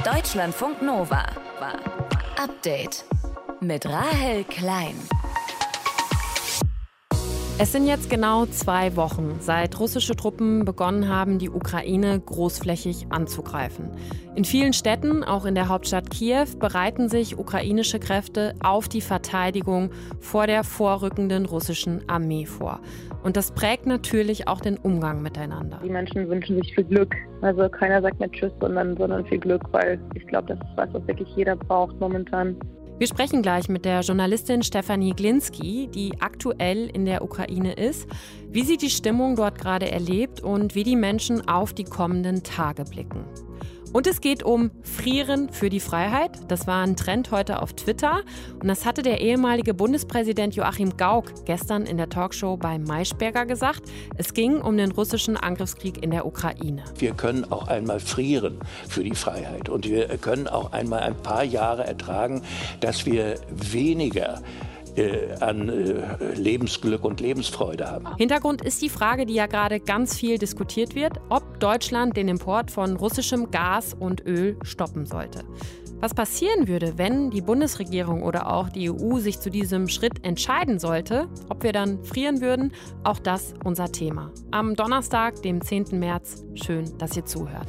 Deutschlandfunk Nova. Update mit Rahel Klein. Es sind jetzt genau 2 Wochen, seit russische Truppen begonnen haben, die Ukraine großflächig anzugreifen. In vielen Städten, auch in der Hauptstadt Kiew, bereiten sich ukrainische Kräfte auf die Verteidigung vor der vorrückenden russischen Armee vor. Und das prägt natürlich auch den Umgang miteinander. Die Menschen wünschen sich viel Glück. Also keiner sagt mehr Tschüss, sondern viel Glück, weil ich glaube, das ist was wirklich jeder braucht momentan. Wir sprechen gleich mit der Journalistin Stefanie Glinski, die aktuell in der Ukraine ist, wie sie die Stimmung dort gerade erlebt und wie die Menschen auf die kommenden Tage blicken. Und es geht um Frieren für die Freiheit. Das war ein Trend heute auf Twitter. Und das hatte der ehemalige Bundespräsident Joachim Gauck gestern in der Talkshow bei Maischberger gesagt. Es ging um den russischen Angriffskrieg in der Ukraine. Wir können auch einmal frieren für die Freiheit. Und wir können auch einmal ein paar Jahre ertragen, dass wir weniger an Lebensglück und Lebensfreude haben. Hintergrund ist die Frage, die ja gerade ganz viel diskutiert wird, ob Deutschland den Import von russischem Gas und Öl stoppen sollte. Was passieren würde, wenn die Bundesregierung oder auch die EU sich zu diesem Schritt entscheiden sollte, ob wir dann frieren würden, auch das unser Thema. Am Donnerstag, dem 10. März. Schön, dass ihr zuhört.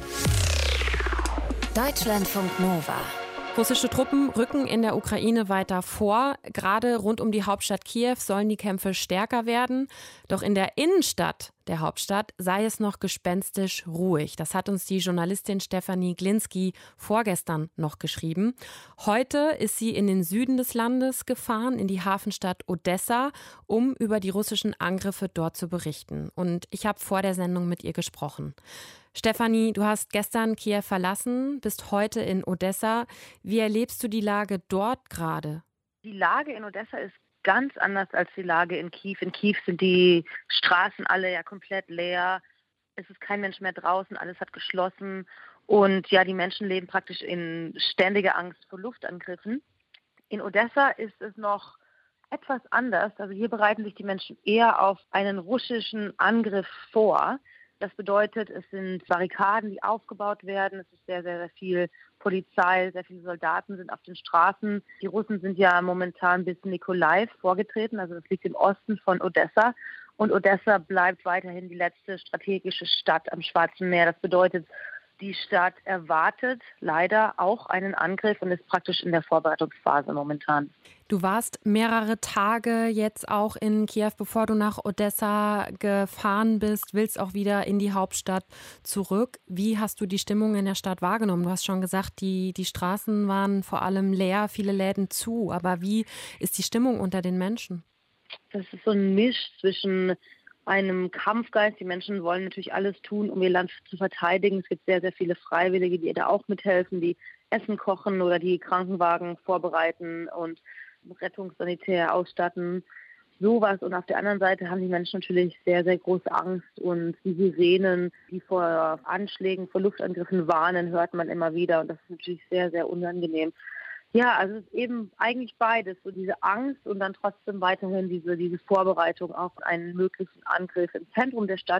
Deutschlandfunk Nova. Russische Truppen rücken in der Ukraine weiter vor. Gerade rund um die Hauptstadt Kiew sollen die Kämpfe stärker werden. Doch in der Innenstadt der Hauptstadt sei es noch gespenstisch ruhig. Das hat uns die Journalistin Stefanie Glinski vorgestern noch geschrieben. Heute ist sie in den Süden des Landes gefahren, in die Hafenstadt Odessa, um über die russischen Angriffe dort zu berichten. Und ich habe vor der Sendung mit ihr gesprochen. Stefanie, du hast gestern Kiew verlassen, bist heute in Odessa. Wie erlebst du die Lage dort gerade? Die Lage in Odessa ist ganz anders als die Lage in Kiew. In Kiew sind die Straßen alle ja komplett leer. Es ist kein Mensch mehr draußen, alles hat geschlossen. Und ja, die Menschen leben praktisch in ständiger Angst vor Luftangriffen. In Odessa ist es noch etwas anders. Also hier bereiten sich die Menschen eher auf einen russischen Angriff vor. Das bedeutet, es sind Barrikaden, die aufgebaut werden. Es ist sehr, sehr, sehr viel Polizei, sehr viele Soldaten sind auf den Straßen. Die Russen sind ja momentan bis Mykolaiv vorgetreten, also das liegt im Osten von Odessa. Und Odessa bleibt weiterhin die letzte strategische Stadt am Schwarzen Meer. Das bedeutet, die Stadt erwartet leider auch einen Angriff und ist praktisch in der Vorbereitungsphase momentan. Du warst mehrere Tage jetzt auch in Kiew, bevor du nach Odessa gefahren bist, willst auch wieder in die Hauptstadt zurück. Wie hast du die Stimmung in der Stadt wahrgenommen? Du hast schon gesagt, die Straßen waren vor allem leer, viele Läden zu. Aber wie ist die Stimmung unter den Menschen? Das ist so ein Misch zwischen einem Kampfgeist. Die Menschen wollen natürlich alles tun, um ihr Land zu verteidigen. Es gibt sehr, sehr viele Freiwillige, die da auch mithelfen, die Essen kochen oder die Krankenwagen vorbereiten und Rettungssanitär ausstatten. Sowas. Und auf der anderen Seite haben die Menschen natürlich sehr, sehr große Angst. Und die Sirenen, die vor Anschlägen, vor Luftangriffen warnen, hört man immer wieder. Und das ist natürlich sehr, sehr unangenehm. Ja, also es ist eben eigentlich beides, so diese Angst und dann trotzdem weiterhin diese Vorbereitung auf einen möglichen Angriff im Zentrum der Stadt.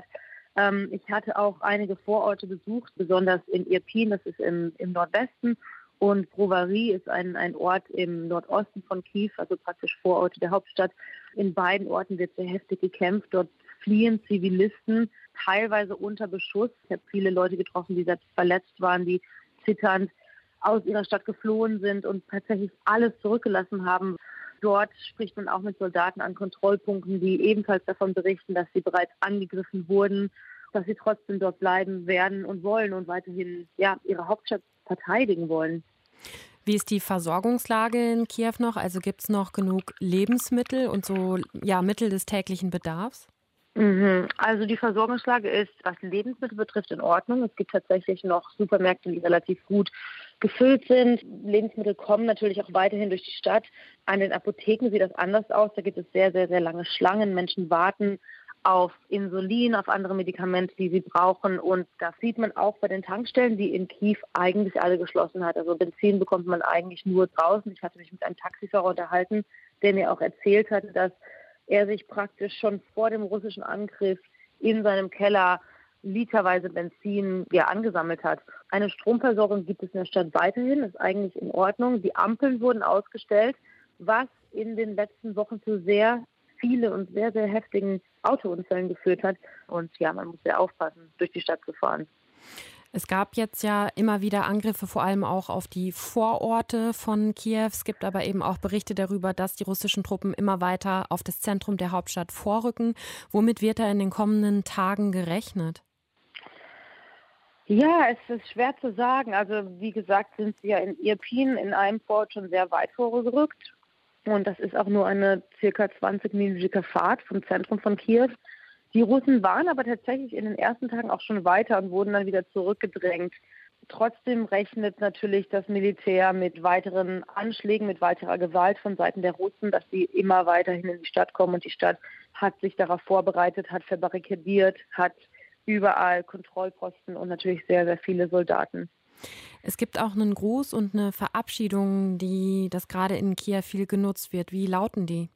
Ich hatte auch einige Vororte besucht, besonders in Irpin, das ist im Nordwesten, und Brovary ist ein Ort im Nordosten von Kiew, also praktisch Vororte der Hauptstadt. In beiden Orten wird sehr heftig gekämpft, dort fliehen Zivilisten, teilweise unter Beschuss. Ich habe viele Leute getroffen, die selbst verletzt waren, die zitternd aus ihrer Stadt geflohen sind und tatsächlich alles zurückgelassen haben. Dort spricht man auch mit Soldaten an Kontrollpunkten, die ebenfalls davon berichten, dass sie bereits angegriffen wurden, dass sie trotzdem dort bleiben werden und wollen und weiterhin ihre Hauptstadt verteidigen wollen. Wie ist die Versorgungslage in Kiew noch? Also gibt es noch genug Lebensmittel und so Mittel des täglichen Bedarfs? Also die Versorgungslage ist, was Lebensmittel betrifft, in Ordnung. Es gibt tatsächlich noch Supermärkte, die relativ gut gefüllt sind. Lebensmittel kommen natürlich auch weiterhin durch die Stadt. An den Apotheken sieht das anders aus. Da gibt es sehr, sehr, sehr lange Schlangen. Menschen warten auf Insulin, auf andere Medikamente, die sie brauchen. Und das sieht man auch bei den Tankstellen, die in Kiew eigentlich alle geschlossen hat. Also Benzin bekommt man eigentlich nur draußen. Ich hatte mich mit einem Taxifahrer unterhalten, der mir auch erzählt hatte, dass er sich praktisch schon vor dem russischen Angriff in seinem Keller literweise Benzin angesammelt hat. Eine Stromversorgung gibt es in der Stadt weiterhin, ist eigentlich in Ordnung. Die Ampeln wurden ausgestellt, was in den letzten Wochen zu sehr viele und sehr, sehr heftigen Autounfällen geführt hat. Und man muss sehr aufpassen, durch die Stadt zu fahren. Es gab jetzt ja immer wieder Angriffe, vor allem auch auf die Vororte von Kiew. Es gibt aber eben auch Berichte darüber, dass die russischen Truppen immer weiter auf das Zentrum der Hauptstadt vorrücken. Womit wird da in den kommenden Tagen gerechnet? Ja, es ist schwer zu sagen. Also wie gesagt, sind sie ja in Irpin in einem Vorort schon sehr weit vorgerückt. Und das ist auch nur eine circa 20-minütige Fahrt vom Zentrum von Kiew. Die Russen waren aber tatsächlich in den ersten Tagen auch schon weiter und wurden dann wieder zurückgedrängt. Trotzdem rechnet natürlich das Militär mit weiteren Anschlägen, mit weiterer Gewalt von Seiten der Russen, dass sie immer weiterhin in die Stadt kommen. Und die Stadt hat sich darauf vorbereitet, hat verbarrikadiert, hat überall Kontrollposten und natürlich sehr, sehr viele Soldaten. Es gibt auch einen Gruß und eine Verabschiedung, das gerade in Kiew viel genutzt wird. Wie lauten die?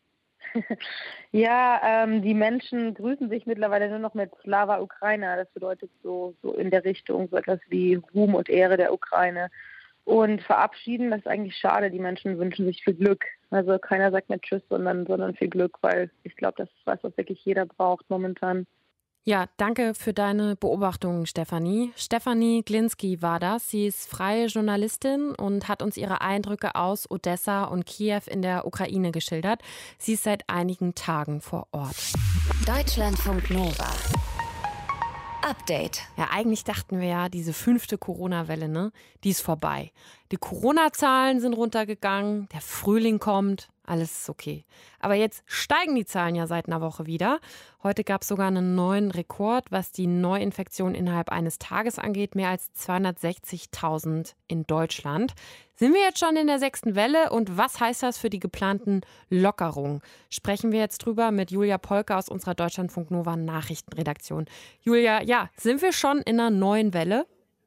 Die Menschen grüßen sich mittlerweile nur noch mit Slava Ukraina. Das bedeutet so in der Richtung so etwas wie Ruhm und Ehre der Ukraine. Und verabschieden, das ist eigentlich schade. Die Menschen wünschen sich viel Glück. Also keiner sagt mehr Tschüss, sondern viel Glück, weil ich glaube, das ist was wirklich jeder braucht momentan. Ja, danke für deine Beobachtungen, Stefanie. Stefanie Glinski war das. Sie ist freie Journalistin und hat uns ihre Eindrücke aus Odessa und Kiew in der Ukraine geschildert. Sie ist seit einigen Tagen vor Ort. Deutschlandfunk Nova. Update. Ja, eigentlich dachten wir ja, diese 5. Corona-Welle, die ist vorbei. Die Corona-Zahlen sind runtergegangen, der Frühling kommt, alles ist okay. Aber jetzt steigen die Zahlen ja seit einer Woche wieder. Heute gab es sogar einen neuen Rekord, was die Neuinfektion innerhalb eines Tages angeht. Mehr als 260.000 in Deutschland. Sind wir jetzt schon in der 6. Welle und was heißt das für die geplanten Lockerungen? Sprechen wir jetzt drüber mit Julia Polke aus unserer Deutschlandfunk Nova Nachrichtenredaktion. Julia, sind wir schon in einer neuen Welle?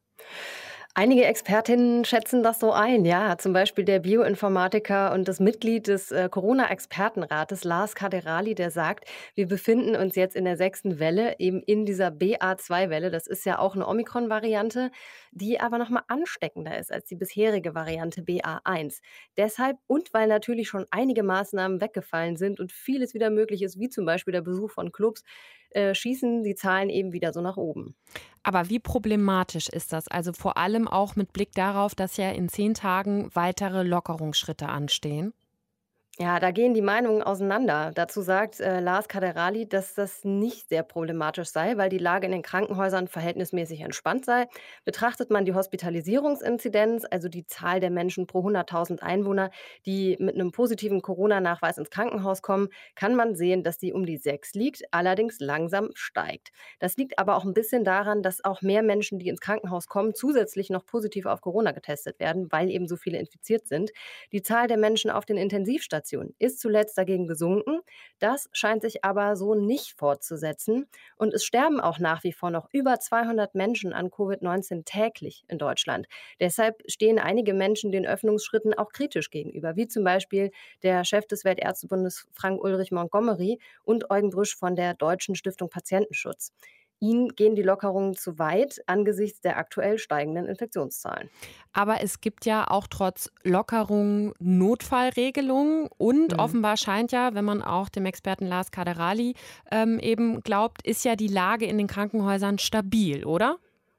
Einige Expertinnen schätzen das so ein, ja. Zum Beispiel der Bioinformatiker und das Mitglied des Corona-Expertenrates, Lars Kaderali, der sagt, wir befinden uns jetzt in der 6. Welle, eben in dieser BA2-Welle. Das ist ja auch eine Omikron-Variante, die aber nochmal ansteckender ist als die bisherige Variante BA1. Deshalb und weil natürlich schon einige Maßnahmen weggefallen sind und vieles wieder möglich ist, wie zum Beispiel der Besuch von Clubs, schießen die Zahlen eben wieder so nach oben. Aber wie problematisch ist das? Also vor allem auch mit Blick darauf, dass ja in 10 Tagen weitere Lockerungsschritte anstehen. Ja, da gehen die Meinungen auseinander. Dazu sagt Lars Kaderali, dass das nicht sehr problematisch sei, weil die Lage in den Krankenhäusern verhältnismäßig entspannt sei. Betrachtet man die Hospitalisierungsinzidenz, also die Zahl der Menschen pro 100.000 Einwohner, die mit einem positiven Corona-Nachweis ins Krankenhaus kommen, kann man sehen, dass die um die 6 liegt, allerdings langsam steigt. Das liegt aber auch ein bisschen daran, dass auch mehr Menschen, die ins Krankenhaus kommen, zusätzlich noch positiv auf Corona getestet werden, weil eben so viele infiziert sind. Die Zahl der Menschen auf den Intensivstationen ist zuletzt dagegen gesunken. Das scheint sich aber so nicht fortzusetzen. Und es sterben auch nach wie vor noch über 200 Menschen an Covid-19 täglich in Deutschland. Deshalb stehen einige Menschen den Öffnungsschritten auch kritisch gegenüber, wie zum Beispiel der Chef des Weltärztebundes Frank-Ulrich Montgomery und Eugen Brüsch von der Deutschen Stiftung Patientenschutz. Ihnen gehen die Lockerungen zu weit angesichts der aktuell steigenden Infektionszahlen. Aber es gibt ja auch trotz Lockerungen Notfallregelungen und offenbar scheint ja, wenn man auch dem Experten Lars Kaderali eben glaubt, ist ja die Lage in den Krankenhäusern stabil, oder?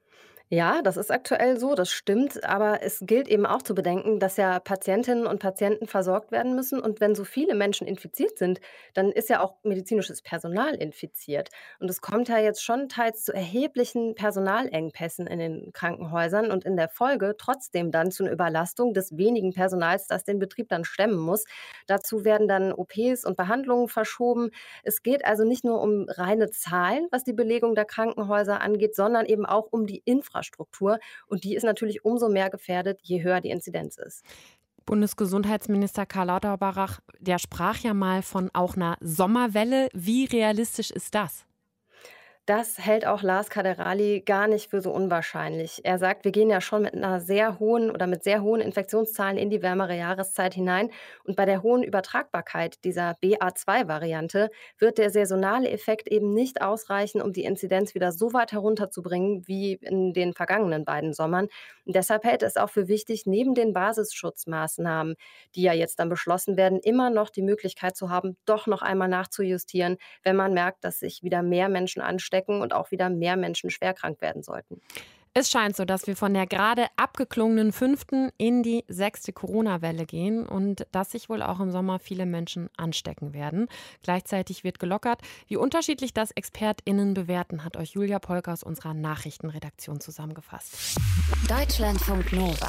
Ja, das ist aktuell so, das stimmt. Aber es gilt eben auch zu bedenken, dass ja Patientinnen und Patienten versorgt werden müssen. Und wenn so viele Menschen infiziert sind, dann ist ja auch medizinisches Personal infiziert. Und es kommt ja jetzt schon teils zu erheblichen Personalengpässen in den Krankenhäusern und in der Folge trotzdem dann zu einer Überlastung des wenigen Personals, das den Betrieb dann stemmen muss. Dazu werden dann OPs und Behandlungen verschoben. Es geht also nicht nur um reine Zahlen, was die Belegung der Krankenhäuser angeht, sondern eben auch um die Infrastruktur. Und die ist natürlich umso mehr gefährdet, je höher die Inzidenz ist. Bundesgesundheitsminister Karl Lauterbach, der sprach ja mal von auch einer Sommerwelle. Wie realistisch ist das? Das hält auch Lars Kaderali gar nicht für so unwahrscheinlich. Er sagt, wir gehen ja schon mit mit sehr hohen Infektionszahlen in die wärmere Jahreszeit hinein. Und bei der hohen Übertragbarkeit dieser BA2-Variante wird der saisonale Effekt eben nicht ausreichen, um die Inzidenz wieder so weit herunterzubringen wie in den vergangenen beiden Sommern. Und deshalb hält es auch für wichtig, neben den Basisschutzmaßnahmen, die ja jetzt dann beschlossen werden, immer noch die Möglichkeit zu haben, doch noch einmal nachzujustieren, wenn man merkt, dass sich wieder mehr Menschen anstecken und auch wieder mehr Menschen schwerkrank werden sollten. Es scheint so, dass wir von der gerade abgeklungenen 5. in die 6. Corona-Welle gehen und dass sich wohl auch im Sommer viele Menschen anstecken werden. Gleichzeitig wird gelockert. Wie unterschiedlich das ExpertInnen bewerten, hat euch Julia Polk aus unserer Nachrichtenredaktion zusammengefasst. Deutschlandfunk Nova.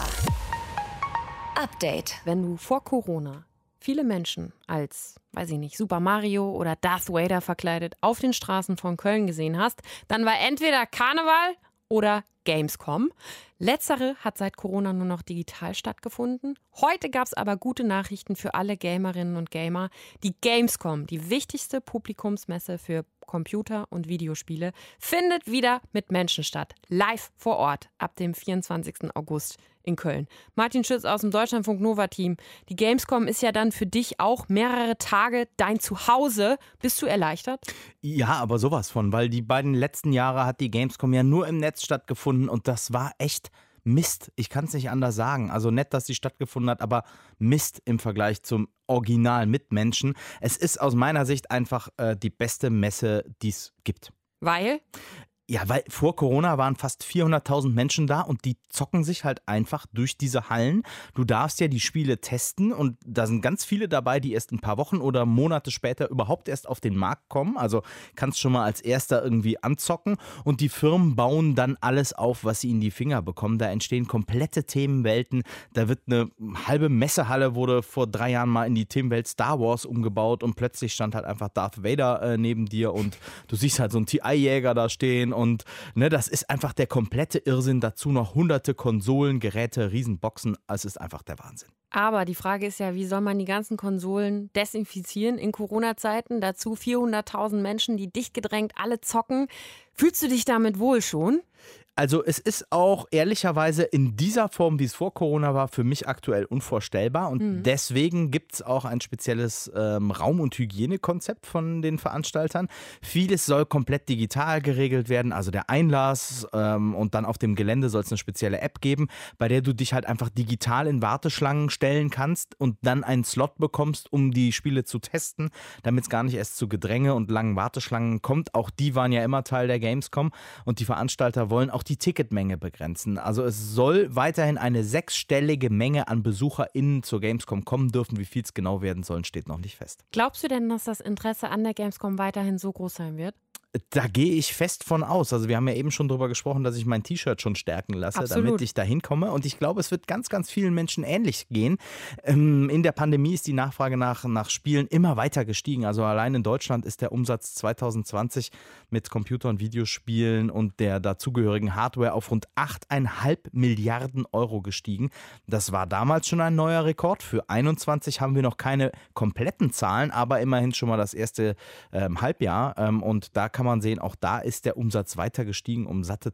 Update. Wenn du vor Corona viele Menschen als, weiß ich nicht, Super Mario oder Darth Vader verkleidet auf den Straßen von Köln gesehen hast, dann war entweder Karneval oder Gamescom. Letztere hat seit Corona nur noch digital stattgefunden. Heute gab es aber gute Nachrichten für alle Gamerinnen und Gamer. Die Gamescom, die wichtigste Publikumsmesse für Computer- und Videospiele, findet wieder mit Menschen statt. Live vor Ort ab dem 24. August in Köln. Martin Schütz aus dem Deutschlandfunk Nova-Team. Die Gamescom ist ja dann für dich auch mehrere Tage dein Zuhause. Bist du erleichtert? Ja, aber sowas von, weil die beiden letzten Jahre hat die Gamescom ja nur im Netz stattgefunden und das war echt Mist. Ich kann es nicht anders sagen. Also nett, dass sie stattgefunden hat, aber Mist im Vergleich zum Original mit Menschen. Es ist aus meiner Sicht einfach die beste Messe, die es gibt. Weil? Ja, weil vor Corona waren fast 400.000 Menschen da und die zocken sich halt einfach durch diese Hallen. Du darfst ja die Spiele testen und da sind ganz viele dabei, die erst ein paar Wochen oder Monate später überhaupt erst auf den Markt kommen. Also kannst schon mal als Erster irgendwie anzocken und die Firmen bauen dann alles auf, was sie in die Finger bekommen. Da entstehen komplette Themenwelten. Da wird eine halbe Messehalle wurde vor 3 Jahren mal in die Themenwelt Star Wars umgebaut und plötzlich stand halt einfach Darth Vader neben dir und du siehst halt so einen TI-Jäger da stehen. Und ne, das ist einfach der komplette Irrsinn. Dazu noch hunderte Konsolen, Geräte, Riesenboxen. Es ist einfach der Wahnsinn. Aber die Frage ist ja, wie soll man die ganzen Konsolen desinfizieren in Corona-Zeiten? Dazu 400.000 Menschen, die dicht gedrängt alle zocken. Fühlst du dich damit wohl schon? Also es ist auch ehrlicherweise in dieser Form, wie es vor Corona war, für mich aktuell unvorstellbar. Und deswegen gibt es auch ein spezielles Raum- und Hygienekonzept von den Veranstaltern. Vieles soll komplett digital geregelt werden, also der Einlass und dann auf dem Gelände soll es eine spezielle App geben, bei der du dich halt einfach digital in Warteschlangen stellen kannst und dann einen Slot bekommst, um die Spiele zu testen, damit es gar nicht erst zu Gedränge und langen Warteschlangen kommt. Auch die waren ja immer Teil der Gamescom und die Veranstalter wollen auch die Ticketmenge begrenzen. Also es soll weiterhin eine 6-stellige Menge an BesucherInnen zur Gamescom kommen dürfen. Wie viel es genau werden sollen, steht noch nicht fest. Glaubst du denn, dass das Interesse an der Gamescom weiterhin so groß sein wird? Da gehe ich fest von aus. Also wir haben ja eben schon drüber gesprochen, dass ich mein T-Shirt schon stärken lasse, Absolut. damit ich da hinkomme. Und ich glaube, es wird ganz, ganz vielen Menschen ähnlich gehen. In der Pandemie ist die Nachfrage nach Spielen immer weiter gestiegen. Also allein in Deutschland ist der Umsatz 2020 mit Computer- und Videospielen und der dazugehörigen Hardware auf rund 8,5 Milliarden Euro gestiegen. Das war damals schon ein neuer Rekord. Für 21 haben wir noch keine kompletten Zahlen, aber immerhin schon mal das erste Halbjahr. Und da kann man sehen, auch da ist der Umsatz weiter gestiegen um satte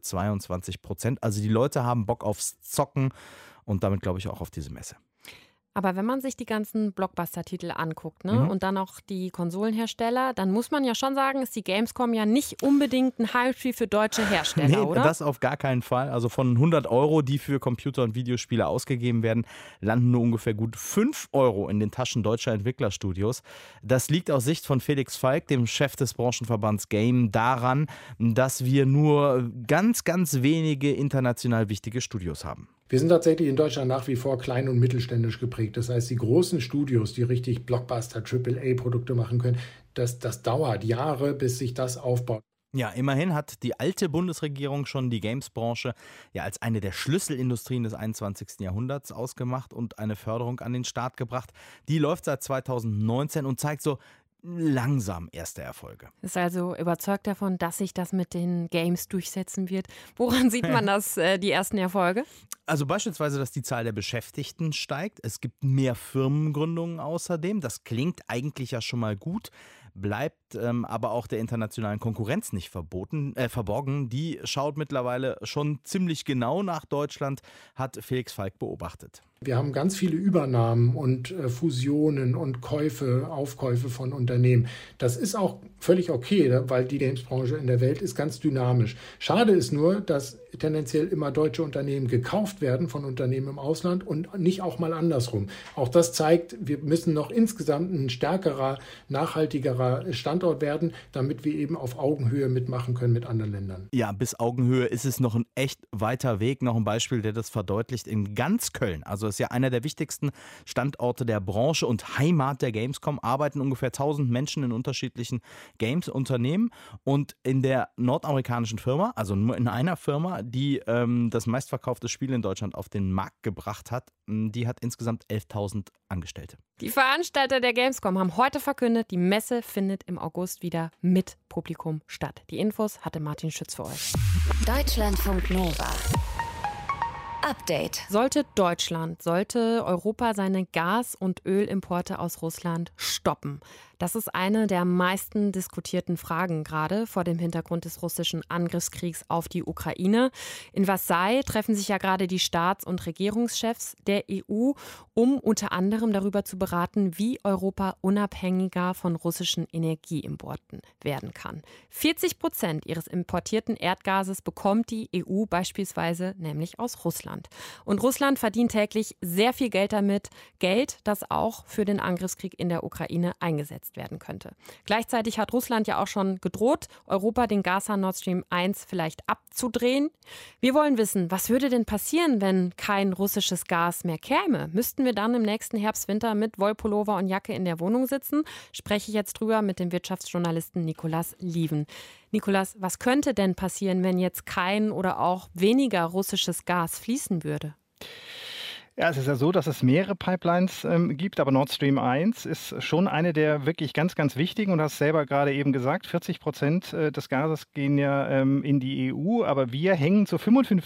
22%. Also die Leute haben Bock aufs Zocken und damit glaube ich auch auf diese Messe. Aber wenn man sich die ganzen Blockbuster-Titel anguckt, ne, und dann auch die Konsolenhersteller, dann muss man ja schon sagen, ist die Gamescom ja nicht unbedingt ein Heimspiel für deutsche Hersteller, oder? Das auf gar keinen Fall. Also von 100 Euro, die für Computer- und Videospiele ausgegeben werden, landen nur ungefähr gut 5 Euro in den Taschen deutscher Entwicklerstudios. Das liegt aus Sicht von Felix Falk, dem Chef des Branchenverbands Game, daran, dass wir nur ganz, ganz wenige international wichtige Studios haben. Wir sind tatsächlich in Deutschland nach wie vor klein- und mittelständisch geprägt. Das heißt, die großen Studios, die richtig Blockbuster, AAA-Produkte machen können, das dauert Jahre, bis sich das aufbaut. Ja, immerhin hat die alte Bundesregierung schon die Games-Branche ja als eine der Schlüsselindustrien des 21. Jahrhunderts ausgemacht und eine Förderung an den Start gebracht. Die läuft seit 2019 und zeigt so langsam erste Erfolge. Ist also überzeugt davon, dass sich das mit den Games durchsetzen wird. Woran sieht man das, die ersten Erfolge? Also beispielsweise, dass die Zahl der Beschäftigten steigt. Es gibt mehr Firmengründungen außerdem. Das klingt eigentlich ja schon mal gut. bleibt aber auch der internationalen Konkurrenz nicht verborgen. Die schaut mittlerweile schon ziemlich genau nach Deutschland, hat Felix Falk beobachtet. Wir haben ganz viele Übernahmen und Fusionen und Aufkäufe von Unternehmen. Das ist auch völlig okay, weil die Games-Branche in der Welt ist ganz dynamisch. Schade ist nur, dass tendenziell immer deutsche Unternehmen gekauft werden von Unternehmen im Ausland und nicht auch mal andersrum. Auch das zeigt, wir müssen noch insgesamt ein stärkerer, nachhaltigerer Standort werden, damit wir eben auf Augenhöhe mitmachen können mit anderen Ländern. Ja, bis Augenhöhe ist es noch ein echt weiter Weg. Noch ein Beispiel, der das verdeutlicht. In ganz Köln, also ist ja einer der wichtigsten Standorte der Branche und Heimat der Gamescom, arbeiten ungefähr 1000 Menschen in unterschiedlichen Games-Unternehmen. Und in der nordamerikanischen Firma, also nur in einer Firma, die das meistverkaufte Spiel in Deutschland auf den Markt gebracht hat, die hat insgesamt 11.000 Angestellte. Die Veranstalter der Gamescom haben heute verkündet, die Messe findet im August wieder mit Publikum statt. Die Infos hatte Martin Schütz für euch. Deutschlandfunk Nova. Update. Sollte Europa seine Gas- und Ölimporte aus Russland stoppen? Das ist eine der meisten diskutierten Fragen, gerade vor dem Hintergrund des russischen Angriffskriegs auf die Ukraine. In Versailles treffen sich ja gerade die Staats- und Regierungschefs der EU, um unter anderem darüber zu beraten, wie Europa unabhängiger von russischen Energieimporten werden kann. 40% ihres importierten Erdgases bekommt die EU beispielsweise nämlich aus Russland. Und Russland verdient täglich sehr viel Geld damit, Geld, das auch für den Angriffskrieg in der Ukraine eingesetzt werden könnte. Gleichzeitig hat Russland ja auch schon gedroht, Europa den Gashahn Nord Stream 1 vielleicht abzudrehen. Wir wollen wissen, was würde denn passieren, wenn kein russisches Gas mehr käme? Müssten wir dann im nächsten Herbst, Winter mit Wollpullover und Jacke in der Wohnung sitzen? Spreche ich jetzt drüber mit dem Wirtschaftsjournalisten Nicolas Lieven. Nicolas, was könnte denn passieren, wenn jetzt kein oder auch weniger russisches Gas fließen würde? Ja, es ist ja so, dass es mehrere Pipelines gibt, aber Nord Stream 1 ist schon eine der wirklich ganz, ganz wichtigen und hast selber gerade eben gesagt, 40% des Gases gehen ja in die EU, aber wir hängen zu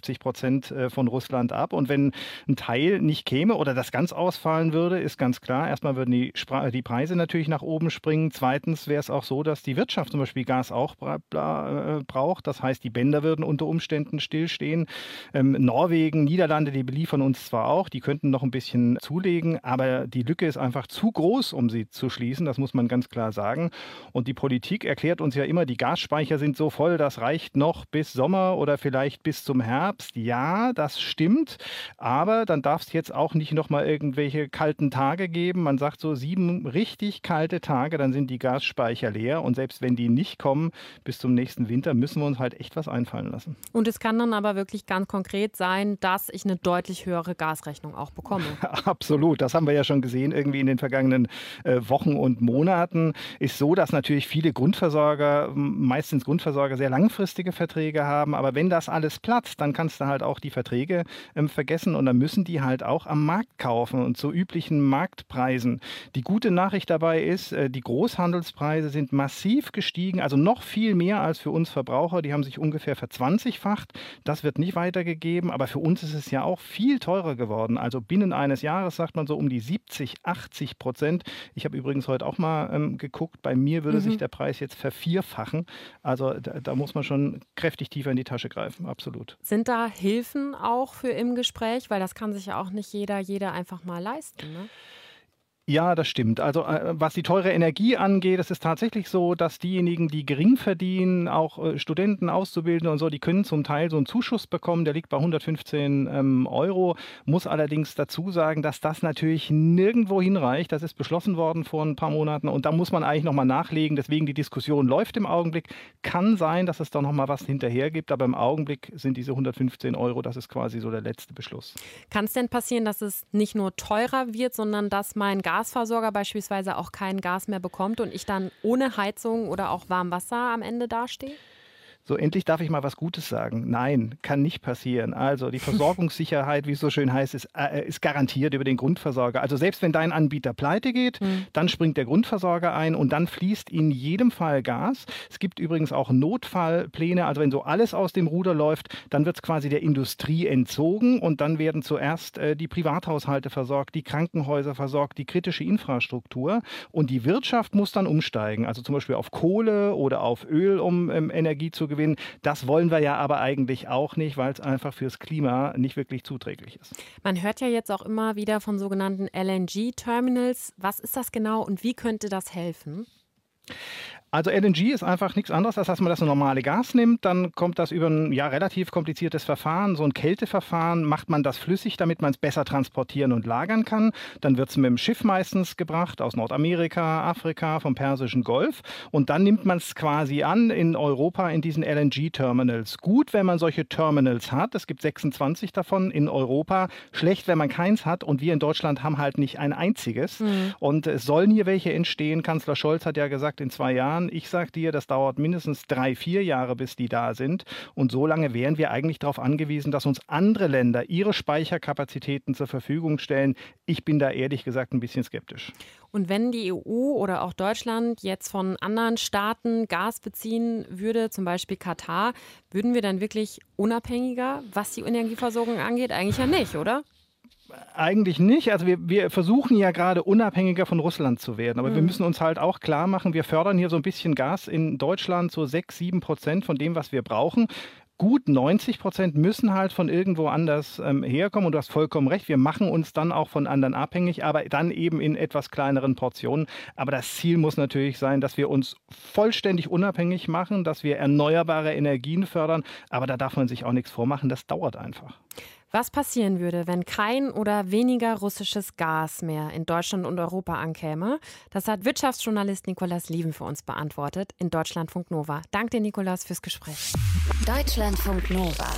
55% von Russland ab und wenn ein Teil nicht käme oder das ganz ausfallen würde, ist ganz klar, erstmal würden die Preise natürlich nach oben springen, zweitens wäre es auch so, dass die Wirtschaft zum Beispiel Gas auch braucht, das heißt, die Bänder würden unter Umständen stillstehen. Norwegen, Niederlande, die beliefern uns zwar auch, die könnten noch ein bisschen zulegen, aber die Lücke ist einfach zu groß, um sie zu schließen. Das muss man ganz klar sagen. Und die Politik erklärt uns ja immer, die Gasspeicher sind so voll, das reicht noch bis Sommer oder vielleicht bis zum Herbst. Ja, das stimmt, aber dann darf es jetzt auch nicht noch mal irgendwelche kalten Tage geben. Man sagt so 7 richtig kalte Tage, dann sind die Gasspeicher leer. Und selbst wenn die nicht kommen bis zum nächsten Winter, müssen wir uns halt echt was einfallen lassen. Und es kann dann aber wirklich ganz konkret sein, dass ich eine deutlich höhere Gasrechnung auch bekomme. Absolut, das haben wir ja schon gesehen irgendwie in den vergangenen Wochen und Monaten. Ist so, dass natürlich viele Grundversorger, meistens Grundversorger, sehr langfristige Verträge haben. Aber wenn das alles platzt, dann kannst du halt auch die Verträge vergessen und dann müssen die halt auch am Markt kaufen und zu üblichen Marktpreisen. Die gute Nachricht dabei ist, die Großhandelspreise sind massiv gestiegen, also noch viel mehr als für uns Verbraucher. Die haben sich ungefähr verzwanzigfacht. Das wird nicht weitergegeben, aber für uns ist es ja auch viel teurer geworden. Also binnen eines Jahres sagt man so um die 70-80%. Ich habe übrigens heute auch mal geguckt, bei mir würde sich der Preis jetzt vervierfachen. Also da muss man schon kräftig tiefer in die Tasche greifen, absolut. Sind da Hilfen auch für im Gespräch? Weil das kann sich ja auch nicht jeder einfach mal leisten, ne? Ja, das stimmt. Also was die teure Energie angeht, es ist tatsächlich so, dass diejenigen, die gering verdienen, auch Studenten, Auszubildende und so, die können zum Teil so einen Zuschuss bekommen, der liegt bei 115 €. Muss allerdings dazu sagen, dass das natürlich nirgendwo hinreicht. Das ist beschlossen worden vor ein paar Monaten und da muss man eigentlich nochmal nachlegen. Deswegen die Diskussion läuft im Augenblick. Kann sein, dass es da nochmal was hinterher gibt, aber im Augenblick sind diese 115 €, das ist quasi so der letzte Beschluss. Kann es denn passieren, dass es nicht nur teurer wird, sondern dass mein Gasversorger beispielsweise auch kein Gas mehr bekommt und ich dann ohne Heizung oder auch Warmwasser am Ende dastehe? So, endlich darf ich mal was Gutes sagen. Nein, kann nicht passieren. Also die Versorgungssicherheit, wie es so schön heißt, ist garantiert über den Grundversorger. Also selbst wenn dein Anbieter pleite geht, dann springt der Grundversorger ein und dann fließt in jedem Fall Gas. Es gibt übrigens auch Notfallpläne. Also wenn so alles aus dem Ruder läuft, dann wird es quasi der Industrie entzogen und dann werden zuerst die Privathaushalte versorgt, die Krankenhäuser versorgt, die kritische Infrastruktur und die Wirtschaft muss dann umsteigen. Also zum Beispiel auf Kohle oder auf Öl, um Energie zu gewinnen. Das wollen wir ja aber eigentlich auch nicht, weil es einfach fürs Klima nicht wirklich zuträglich ist. Man hört ja jetzt auch immer wieder von sogenannten LNG-Terminals. Was ist das genau und wie könnte das helfen? Also LNG ist einfach nichts anderes, als dass man das normale Gas nimmt. Dann kommt das über ein relativ kompliziertes Verfahren, so ein Kälteverfahren, macht man das flüssig, damit man es besser transportieren und lagern kann. Dann wird es mit dem Schiff meistens gebracht aus Nordamerika, Afrika, vom Persischen Golf. Und dann nimmt man es quasi an in Europa in diesen LNG-Terminals. Gut, wenn man solche Terminals hat. Es gibt 26 davon in Europa. Schlecht, wenn man keins hat. Und wir in Deutschland haben halt nicht ein einziges. Und es sollen hier welche entstehen. Kanzler Scholz hat ja gesagt, in 2 Jahren. Ich sage dir, das dauert mindestens 3-4 Jahre, bis die da sind. Und so lange wären wir eigentlich darauf angewiesen, dass uns andere Länder ihre Speicherkapazitäten zur Verfügung stellen. Ich bin da ehrlich gesagt ein bisschen skeptisch. Und wenn die EU oder auch Deutschland jetzt von anderen Staaten Gas beziehen würde, zum Beispiel Katar, würden wir dann wirklich unabhängiger, was die Energieversorgung angeht? Eigentlich ja nicht, oder? Eigentlich nicht. Also wir versuchen ja gerade unabhängiger von Russland zu werden. Aber wir müssen uns halt auch klar machen, wir fördern hier so ein bisschen Gas in Deutschland, so 6-7% von dem, was wir brauchen. Gut 90% müssen halt von irgendwo anders herkommen. Und du hast vollkommen recht, wir machen uns dann auch von anderen abhängig, aber dann eben in etwas kleineren Portionen. Aber das Ziel muss natürlich sein, dass wir uns vollständig unabhängig machen, dass wir erneuerbare Energien fördern. Aber da darf man sich auch nichts vormachen, das dauert einfach. Was passieren würde, wenn kein oder weniger russisches Gas mehr in Deutschland und Europa ankäme? Das hat Wirtschaftsjournalist Nikolas Lieven für uns beantwortet in Deutschlandfunk Nova. Danke dir, Nikolas, fürs Gespräch. Deutschlandfunk Nova.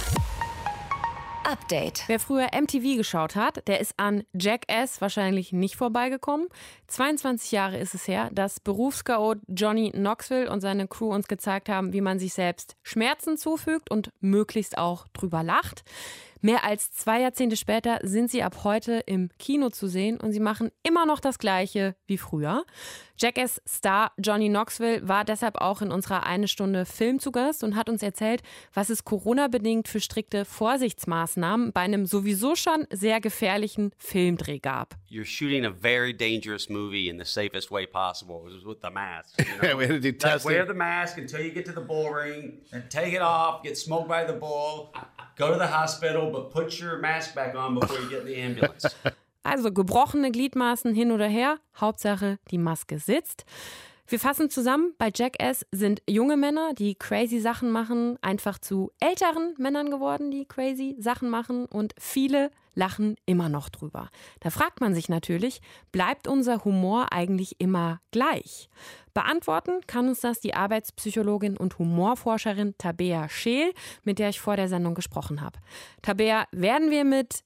Update. Wer früher MTV geschaut hat, der ist an Jackass wahrscheinlich nicht vorbeigekommen. 22 Jahre ist es her, dass Berufschaot Johnny Knoxville und seine Crew uns gezeigt haben, wie man sich selbst Schmerzen zufügt und möglichst auch drüber lacht. Mehr als 2 Jahrzehnte später sind sie ab heute im Kino zu sehen und sie machen immer noch das Gleiche wie früher. Jackass-Star Johnny Knoxville war deshalb auch in unserer 1 Stunde Film zu Gast und hat uns erzählt, was es Corona-bedingt für strikte Vorsichtsmaßnahmen bei einem sowieso schon sehr gefährlichen Filmdreh gab. You're shooting a very dangerous movie in the safest way possible, which is with the mask. You know? We had to do testing. Wear the mask until you get to the bull ring, then take it off, get smoked by the bull, go to the hospital, but put your mask back on before you get in the ambulance. Also gebrochene Gliedmaßen hin oder her, Hauptsache die Maske sitzt. Wir fassen zusammen, bei Jackass sind junge Männer, die crazy Sachen machen, einfach zu älteren Männern geworden, die crazy Sachen machen und viele lachen immer noch drüber. Da fragt man sich natürlich, bleibt unser Humor eigentlich immer gleich? Beantworten kann uns das die Arbeitspsychologin und Humorforscherin Tabea Scheel, mit der ich vor der Sendung gesprochen habe. Tabea, werden wir mit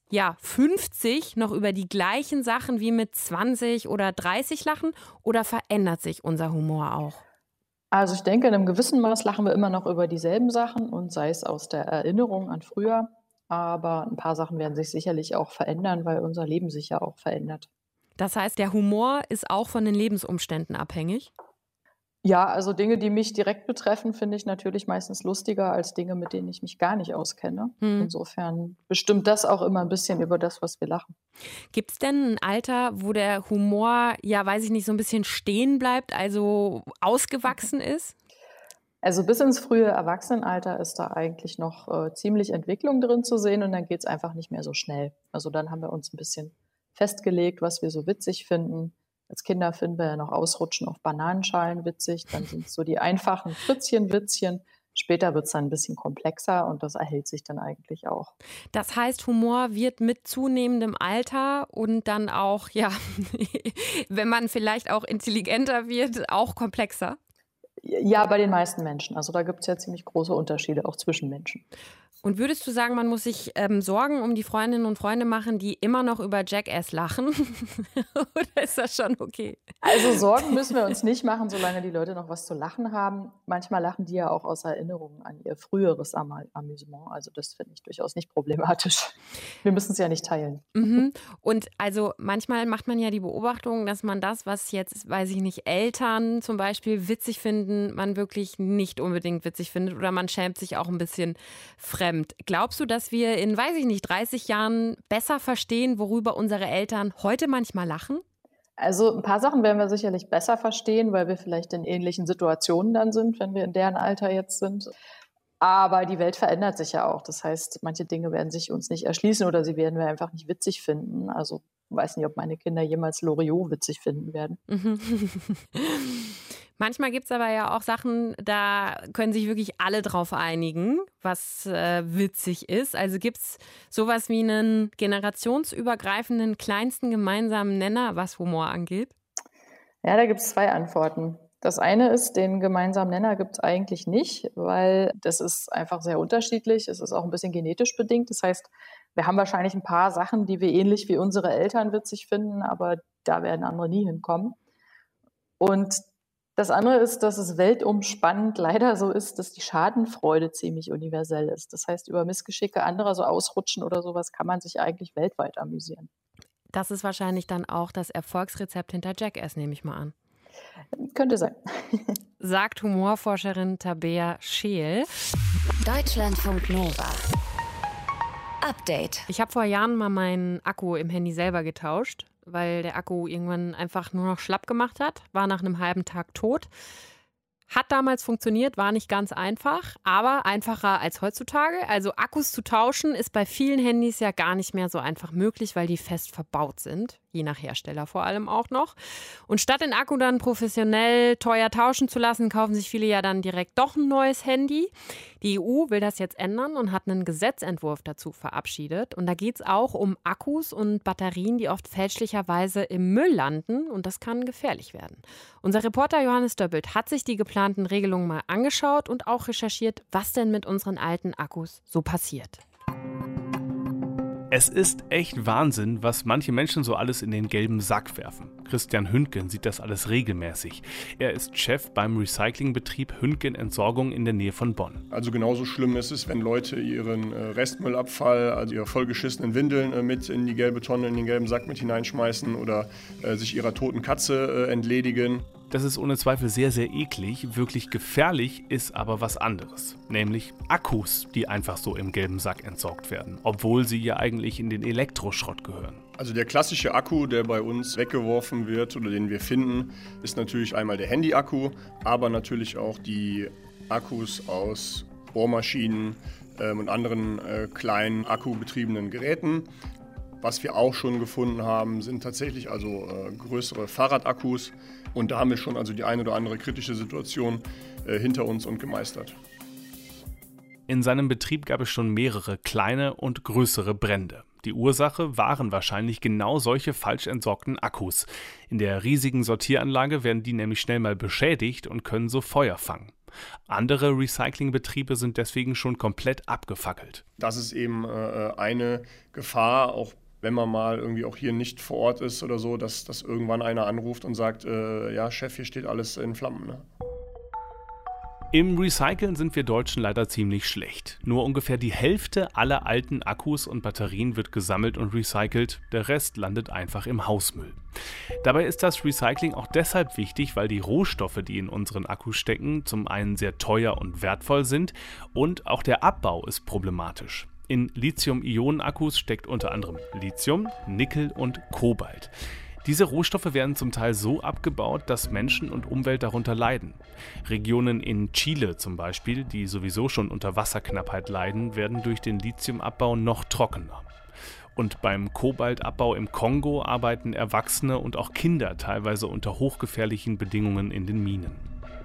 50 noch über die gleichen Sachen wie mit 20 oder 30 lachen oder verändert sich unser Humor auch? Also ich denke, in einem gewissen Maß lachen wir immer noch über dieselben Sachen und sei es aus der Erinnerung an früher. Aber ein paar Sachen werden sich sicherlich auch verändern, weil unser Leben sich ja auch verändert. Das heißt, der Humor ist auch von den Lebensumständen abhängig? Ja, also Dinge, die mich direkt betreffen, finde ich natürlich meistens lustiger als Dinge, mit denen ich mich gar nicht auskenne. Insofern bestimmt das auch immer ein bisschen über das, was wir lachen. Gibt es denn ein Alter, wo der Humor, weiß ich nicht, so ein bisschen stehen bleibt, also ausgewachsen ist? Also bis ins frühe Erwachsenenalter ist da eigentlich noch ziemlich Entwicklung drin zu sehen und dann geht es einfach nicht mehr so schnell. Also dann haben wir uns ein bisschen festgelegt, was wir so witzig finden. Als Kinder finden wir ja noch Ausrutschen auf Bananenschalen witzig, dann sind es so die einfachen Fritzchen-Witzchen. Später wird es dann ein bisschen komplexer und das erhält sich dann eigentlich auch. Das heißt, Humor wird mit zunehmendem Alter und dann auch, wenn man vielleicht auch intelligenter wird, auch komplexer? Ja, bei den meisten Menschen. Also da gibt es ja ziemlich große Unterschiede auch zwischen Menschen. Und würdest du sagen, man muss sich Sorgen um die Freundinnen und Freunde machen, die immer noch über Jackass lachen? Oder ist das schon okay? Also Sorgen müssen wir uns nicht machen, solange die Leute noch was zu lachen haben. Manchmal lachen die ja auch aus Erinnerungen an ihr früheres Amüsement. Also das finde ich durchaus nicht problematisch. Wir müssen es ja nicht teilen. Mhm. Und also manchmal macht man ja die Beobachtung, dass man das, was jetzt, weiß ich nicht, Eltern zum Beispiel witzig finden, man wirklich nicht unbedingt witzig findet oder man schämt sich auch ein bisschen fremd. Glaubst du, dass wir in, weiß ich nicht, 30 Jahren besser verstehen, worüber unsere Eltern heute manchmal lachen? Also ein paar Sachen werden wir sicherlich besser verstehen, weil wir vielleicht in ähnlichen Situationen dann sind, wenn wir in deren Alter jetzt sind. Aber die Welt verändert sich ja auch. Das heißt, manche Dinge werden sich uns nicht erschließen oder sie werden wir einfach nicht witzig finden. Also ich weiß nicht, ob meine Kinder jemals Loriot witzig finden werden. Manchmal gibt es aber ja auch Sachen, da können sich wirklich alle drauf einigen, was witzig ist. Also gibt es sowas wie einen generationsübergreifenden kleinsten gemeinsamen Nenner, was Humor angeht? Ja, da gibt es 2 Antworten. Das eine ist, den gemeinsamen Nenner gibt es eigentlich nicht, weil das ist einfach sehr unterschiedlich. Es ist auch ein bisschen genetisch bedingt. Das heißt, wir haben wahrscheinlich ein paar Sachen, die wir ähnlich wie unsere Eltern witzig finden, aber da werden andere nie hinkommen. Und das andere ist, dass es weltumspannend leider so ist, dass die Schadenfreude ziemlich universell ist. Das heißt, über Missgeschicke anderer, so Ausrutschen oder sowas, kann man sich eigentlich weltweit amüsieren. Das ist wahrscheinlich dann auch das Erfolgsrezept hinter Jackass, nehme ich mal an. Könnte sein. Sagt Humorforscherin Tabea Scheel. Deutschlandfunk Nova. Update. Ich habe vor Jahren mal meinen Akku im Handy selber getauscht, weil der Akku irgendwann einfach nur noch schlapp gemacht hat, war nach einem halben Tag tot. Hat damals funktioniert, war nicht ganz einfach, aber einfacher als heutzutage. Also Akkus zu tauschen ist bei vielen Handys ja gar nicht mehr so einfach möglich, weil die fest verbaut sind. Je nach Hersteller vor allem auch noch. Und statt den Akku dann professionell teuer tauschen zu lassen, kaufen sich viele ja dann direkt doch ein neues Handy. Die EU will das jetzt ändern und hat einen Gesetzentwurf dazu verabschiedet. Und da geht es auch um Akkus und Batterien, die oft fälschlicherweise im Müll landen. Und das kann gefährlich werden. Unser Reporter Johannes Döppelt hat sich die geplanten Regelungen mal angeschaut und auch recherchiert, was denn mit unseren alten Akkus so passiert. Es ist echt Wahnsinn, was manche Menschen so alles in den gelben Sack werfen. Christian Hündgen sieht das alles regelmäßig. Er ist Chef beim Recyclingbetrieb Hündgen Entsorgung in der Nähe von Bonn. Also genauso schlimm ist es, wenn Leute ihren Restmüllabfall, also ihre vollgeschissenen Windeln mit in die gelbe Tonne, in den gelben Sack mit hineinschmeißen oder sich ihrer toten Katze entledigen. Das ist ohne Zweifel sehr, sehr eklig. Wirklich gefährlich ist aber was anderes. Nämlich Akkus, die einfach so im gelben Sack entsorgt werden, obwohl sie ja eigentlich in den Elektroschrott gehören. Also der klassische Akku, der bei uns weggeworfen wird oder den wir finden, ist natürlich einmal der Handy-Akku, aber natürlich auch die Akkus aus Bohrmaschinen und anderen kleinen akkubetriebenen Geräten. Was wir auch schon gefunden haben, sind tatsächlich also größere Fahrradakkus. Und da haben wir schon also die eine oder andere kritische Situation hinter uns und gemeistert. In seinem Betrieb gab es schon mehrere kleine und größere Brände. Die Ursache waren wahrscheinlich genau solche falsch entsorgten Akkus. In der riesigen Sortieranlage werden die nämlich schnell mal beschädigt und können so Feuer fangen. Andere Recyclingbetriebe sind deswegen schon komplett abgefackelt. Das ist eben eine Gefahr, auch wenn man mal irgendwie auch hier nicht vor Ort ist oder so, dass irgendwann einer anruft und sagt, ja Chef, hier steht alles in Flammen. Ne? Im Recyceln sind wir Deutschen leider ziemlich schlecht. Nur ungefähr die Hälfte aller alten Akkus und Batterien wird gesammelt und recycelt, der Rest landet einfach im Hausmüll. Dabei ist das Recycling auch deshalb wichtig, weil die Rohstoffe, die in unseren Akkus stecken, zum einen sehr teuer und wertvoll sind und auch der Abbau ist problematisch. In Lithium-Ionen-Akkus steckt unter anderem Lithium, Nickel und Kobalt. Diese Rohstoffe werden zum Teil so abgebaut, dass Menschen und Umwelt darunter leiden. Regionen in Chile zum Beispiel, die sowieso schon unter Wasserknappheit leiden, werden durch den Lithiumabbau noch trockener. Und beim Kobaltabbau im Kongo arbeiten Erwachsene und auch Kinder teilweise unter hochgefährlichen Bedingungen in den Minen.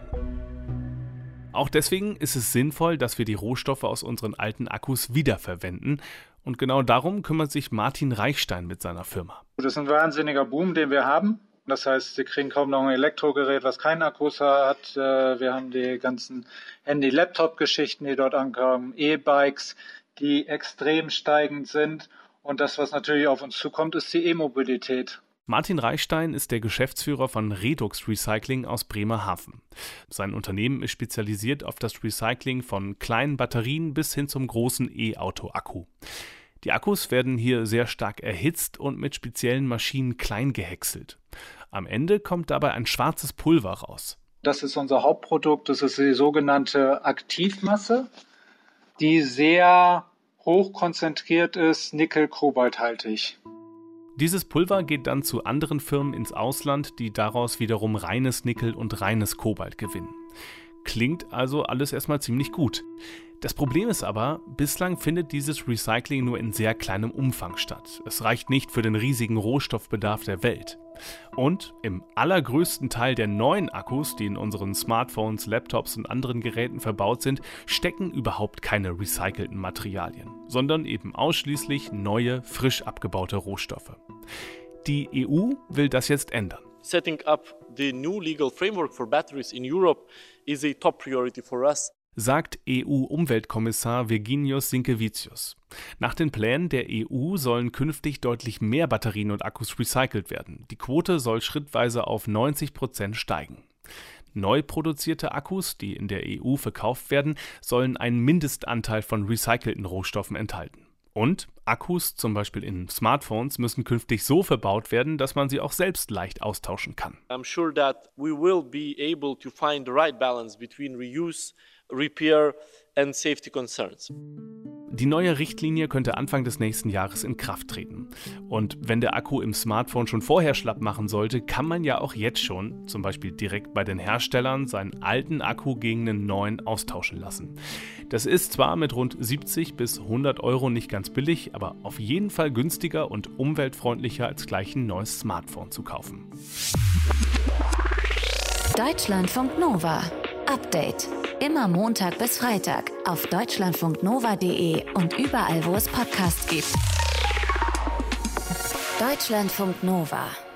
Auch deswegen ist es sinnvoll, dass wir die Rohstoffe aus unseren alten Akkus wiederverwenden. Und genau darum kümmert sich Martin Reichstein mit seiner Firma. Das ist ein wahnsinniger Boom, den wir haben. Das heißt, Sie kriegen kaum noch ein Elektrogerät, was keinen Akkus hat. Wir haben die ganzen Handy-Laptop-Geschichten, die dort ankommen, E-Bikes, die extrem steigend sind. Und das, was natürlich auf uns zukommt, ist die E-Mobilität. Martin Reichstein ist der Geschäftsführer von Redux Recycling aus Bremerhaven. Sein Unternehmen ist spezialisiert auf das Recycling von kleinen Batterien bis hin zum großen E-Auto-Akku. Die Akkus werden hier sehr stark erhitzt und mit speziellen Maschinen klein gehäckselt. Am Ende kommt dabei ein schwarzes Pulver raus. Das ist unser Hauptprodukt, das ist die sogenannte Aktivmasse, die sehr hoch konzentriert ist, nickel-kobalthaltig. Dieses Pulver geht dann zu anderen Firmen ins Ausland, die daraus wiederum reines Nickel und reines Kobalt gewinnen. Klingt also alles erstmal ziemlich gut. Das Problem ist aber, bislang findet dieses Recycling nur in sehr kleinem Umfang statt. Es reicht nicht für den riesigen Rohstoffbedarf der Welt. Und im allergrößten Teil der neuen Akkus, die in unseren Smartphones, Laptops und anderen Geräten verbaut sind, stecken überhaupt keine recycelten Materialien, sondern eben ausschließlich neue, frisch abgebaute Rohstoffe. Die EU will das jetzt ändern. Setting up the new legal framework for batteries in Europe is a top priority for us, sagt EU-Umweltkommissar Virginijus Sinkevicius. Nach den Plänen der EU sollen künftig deutlich mehr Batterien und Akkus recycelt werden. Die Quote soll schrittweise auf 90% steigen. Neu produzierte Akkus, die in der EU verkauft werden, sollen einen Mindestanteil von recycelten Rohstoffen enthalten. Und Akkus, zum Beispiel in Smartphones, müssen künftig so verbaut werden, dass man sie auch selbst leicht austauschen kann. I'm sure that we will be able to find the right balance between reuse, repair and safety concerns. Die neue Richtlinie könnte Anfang des nächsten Jahres in Kraft treten. Und wenn der Akku im Smartphone schon vorher schlapp machen sollte, kann man ja auch jetzt schon, zum Beispiel direkt bei den Herstellern, seinen alten Akku gegen einen neuen austauschen lassen. Das ist zwar mit rund 70 bis 100 Euro nicht ganz billig, aber auf jeden Fall günstiger und umweltfreundlicher als gleich ein neues Smartphone zu kaufen. Deutschlandfunk Nova. Update. Immer Montag bis Freitag auf deutschlandfunknova.de und überall, wo es Podcasts gibt. Deutschlandfunk Nova.